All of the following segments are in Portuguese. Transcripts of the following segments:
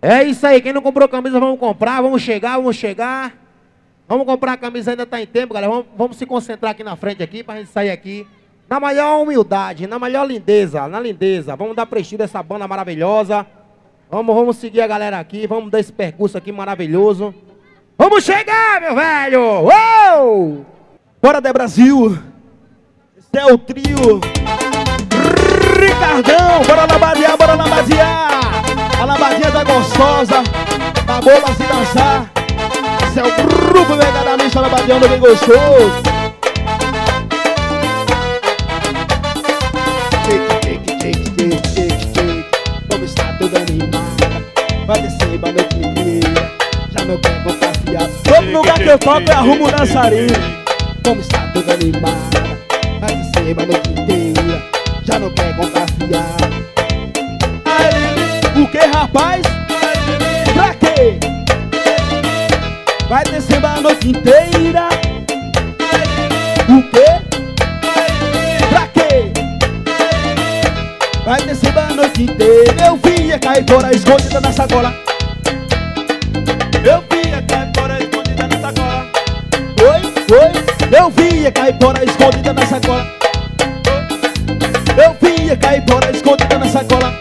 É isso aí, quem não comprou camisa, vamos comprar, vamos chegar. Vamos comprar a camisa, ainda tá em tempo, galera. Vamos se concentrar aqui na frente aqui, pra gente sair aqui na maior humildade, na maior lindeza, na lindeza. Vamos dar prestígio a essa banda maravilhosa. Vamos seguir a galera aqui, vamos dar esse percurso aqui maravilhoso. Vamos chegar, meu velho! Uou! Bora de Brasil! Esse é o trio Ricardão! Bora labadear, bora labadear! A labadinha tá gostosa, tá boa se dançar. Esse é o grupo Pegada Mista, labadeando bem gostoso. Como está tudo animado, vai descer a noite inteira, já não quer confiar. Todo lugar que eu toco eu arrumo dançarino. Como está tudo animado, vai descer a noite inteira, já não quer confiar. O que, rapaz? Pra quê? Vai descer a noite inteira. O quê? Pra quê? Vai descer a noite inteira. Eu via cair fora escondida na sacola. Eu via cair fora escondida na sacola. Oi. Eu via cair fora escondida na sacola. Eu via cair fora escondida na sacola.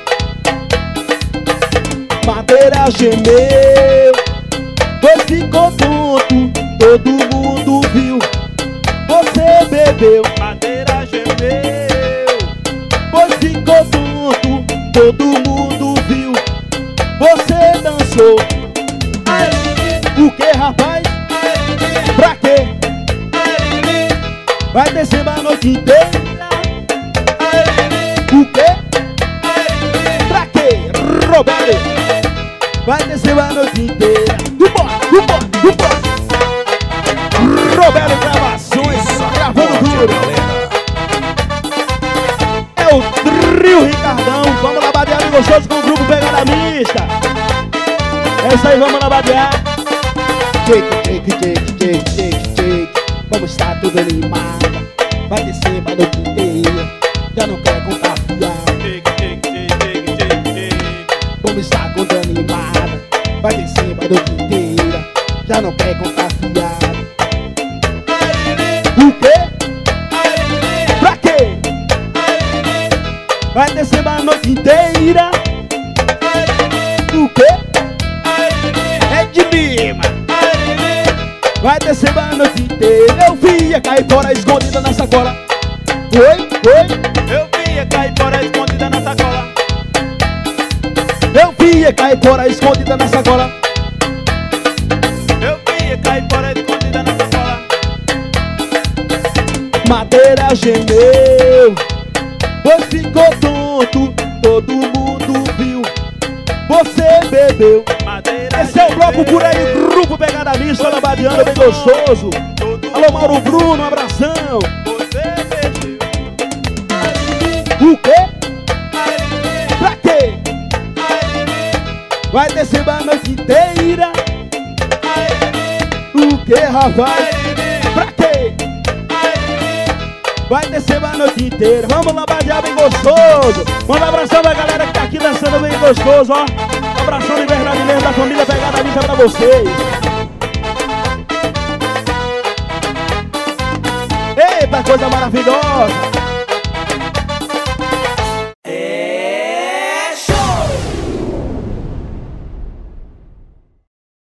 Madeira gemeu, pois ficou tonto, todo mundo viu. Você bebeu. Madeira gemeu, pois ficou tonto, todo mundo viu. Você dançou. O que, rapaz? Pra quê? Vai descer a noite inteira. O quê? Pra quê? Roberto. Vai descer a noite inteira. Vambora. Roberto Gravações, gravando tudo. É o trio Ricardão. Vamos labadear bem gostoso com o grupo Pegada Mista. É isso aí, vamos labadear. Shake. Vamos estar tudo animado. Vai descer a noite inteira, já não quer confiar. Vamos estar tudo animado. Vai descer a noite inteira, já não quer confiar. O quê? Pra quê? Vai descer a noite inteira. O quê? É de Lima. Vai descer a noite inteira. Eu via cair fora escondida na sacola. Oi. Eu via cair fora escondida na sacola. Eu via cair fora escondida na sacola. Eu via cair fora escondida na sacola. Madeira gemeu, pois ficou tonto, todo mundo viu. Você bebeu. Madeira esse é o bloco por aí, grupo Pegada Mista, labadeando bem gostoso. Alô, Mauro Bruno, um abração. Você bebeu. O quê? Pra quê? Vai descer a noite inteira. O que, rapaz? Pra quê? Vai descer a noite inteira. Vamos labadear bem gostoso. Manda um abração da galera que tá aqui dançando bem gostoso, ó. Um abração de verdade mesmo da família Pegada Mista pra vocês. Eita, coisa maravilhosa.